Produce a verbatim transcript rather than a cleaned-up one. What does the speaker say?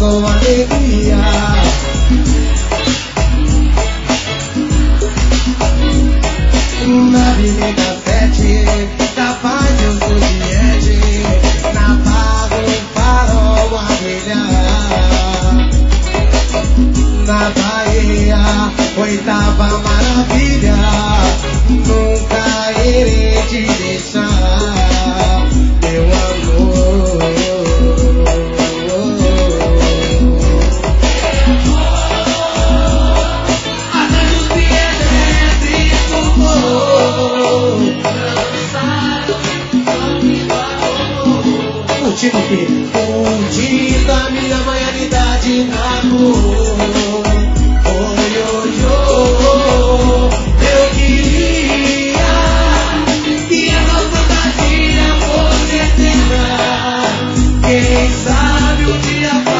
com alegria. Na Avenida Sete, da paz eu sou cliente. Na Barra o farol a brilhar. Na Bahia, oitava maravilha. Nunca irei te deixar, meu amor. Curtindo o quê? Curtindo a minha maioridade na rua. Oi, oi, oi, eu queria que a nossa fantasia fosse eterna. Quem sabe o dia